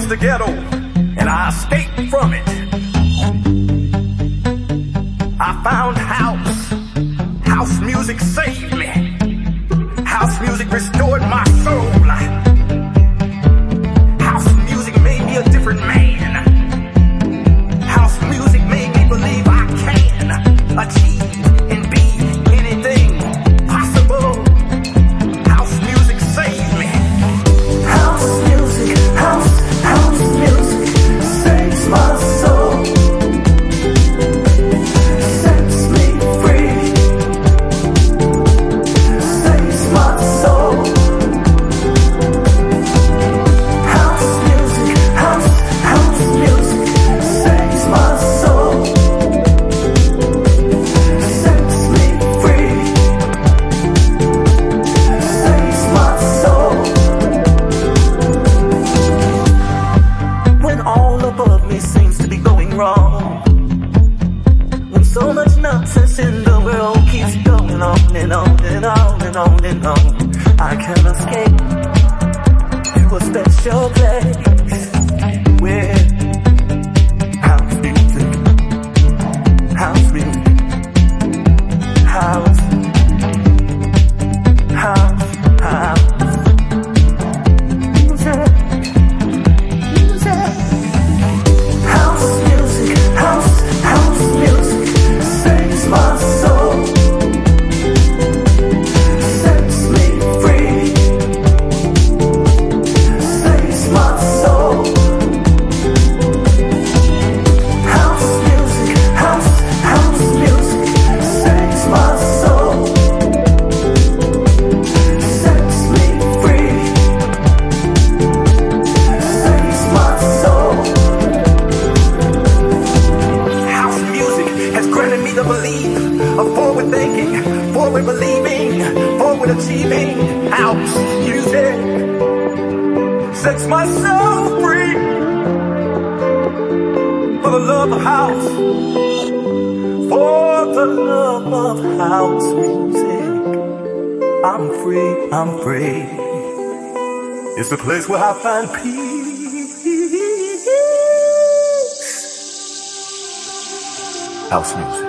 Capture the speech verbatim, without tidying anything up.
the ghetto, and I escaped from it. I found house. House music saved me. House music restored my soul. House music made me a different man. House music made me believe I can achieve and be anything possible. House music saved me. House music, house, house music saves my soul. Sets me free. Saves my soul. House music, house, house music saves my soul. Sets me free. Saves my soul. When all above me seems to be going wrong, when so much nonsense in the world keeps going on and on and on and on and on, I can escape to a special place where house music, house music, house, house, house music. House music, house, house music saves my soul. Sets me free. Saves my soul. House music, house, house music saves my soul. Sets me free. Saves my soul. House music has granted me the belief of forward thinking, forward believing, forward achieving. House music sets my soul free. For the love of house, for the love of house music, I'm free, I'm free. It's the place where I find peace. House music.